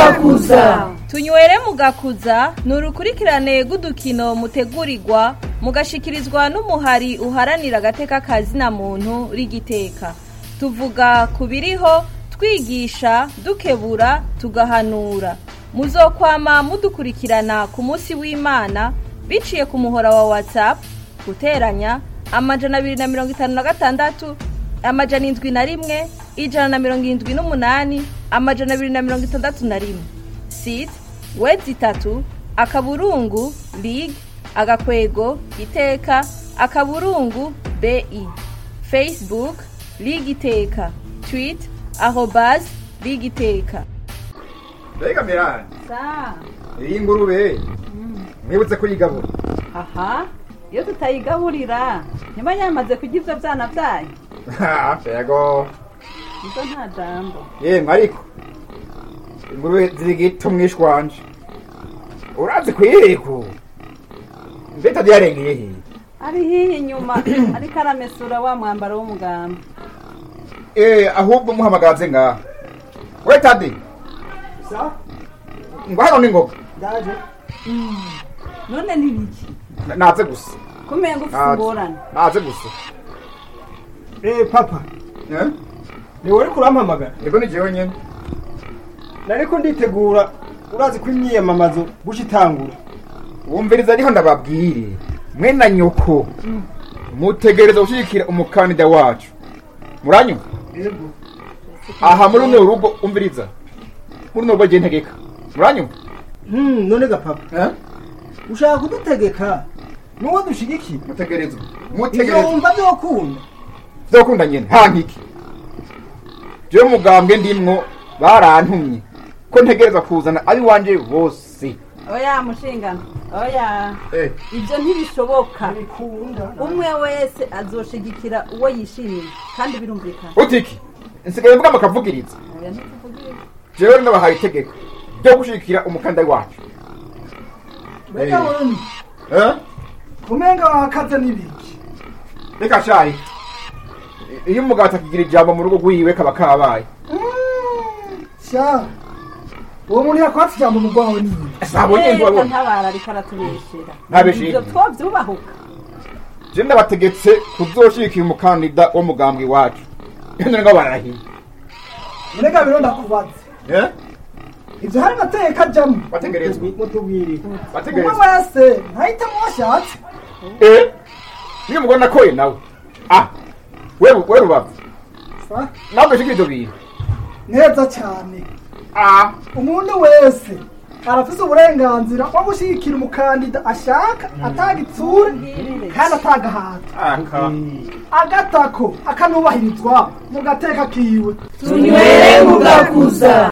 mugakuza. Tunywere mugakuza ni urukurikirane rw'udukino mutegurirwa mugashikirizwa n'umuhari uharanira agateka kazina muntu rigiteka. Tuvuga kubiriho, twigisha, dukebura, tugahanura. Muzokwama mudukurikirana ku munsi w'Imana biciye ku muhora wa WhatsApp guteranya 256 701 178 261 site wezi 3 akaburungu league agakwego iteka akaburungu BI Facebook Ligue Iteka tweet @Ligue Iteka. Mbega Mirani Sa iyi ngurube mwibutse kuyigabura. aha iyo tutayigaburira nyuma yamaze kugiza byana byayo. Yego Izo nta jambo. ariko ingurube zirigita umwishwanje urazi kwiriko mbeta byarengeye Ari hihi nyuma ariko aramesura wa mwambaro w'umugamba. Ahubwo muhamagaze nga we Tadi Sa ngwano ningoga ndaje. None nibiki naze gusa kumenga ufungurana. naze gusa Papa ni wari kurampamagara. niko ni jewe nyene Nariko nditegura urazi ko imyiyamamazo gushitangura. wumviriza ariho ndababwire mwe na nyoko mutegereza gushikira umukandida wacu muranyu Yego. aha muri runo rugo umviriza muri runo rugo je ntegeka muranyu None ga papa. Ushaka kudutegeka nuwo dushigikiye. mutegereza Iyo wumva byokunda. vyokunda nyene nta nkiki jewe mugambwe ndimwo barantumye ko ntegereza kuzana abi wanje bose. Oya mushingana. Oya. Ibyo ntibishoboka. Bikunda. Umwe wese azoshigikira uwo yishimiye kandi birumvikana. Utiki nsigaye mvuga makavugiriza Oya ntituvugire. jewe ndabahaye itegeko ryo gushikira umukandida wacu. Bega woni. Kumenga wakaza nibiki. Reka shayi iyo umugabo atakigira ijambo mu rugo rwiwe kaba kabaye. Sha uwo muntu yakwatse ijambo mu rwawe ni sabonye ngo abo ntabara ariko aratubeshera. Ntabeshera. Ibyo twovyubahuka. je ndabategetse kuzoshikira umukandida wo mugambwe wacu. None ngo barahiye. Urega bironda kubaza. Ibyo hari mateka jamu. Bategerezwa. Mutubwire. Bategerezwa. Umwe wese ntahita mwashatse. Niyo mugona koye nawe. Wewe rubavu. Sa Nawe shikira ibyo bintu. neza cyane. Umuntu wese arafise uburenganzira bwo gushikira umukandida ashaka atagitsure kandi atagahata. Agatako akanubahirizwa mu gateka kiwe. Tunywere mugakuza.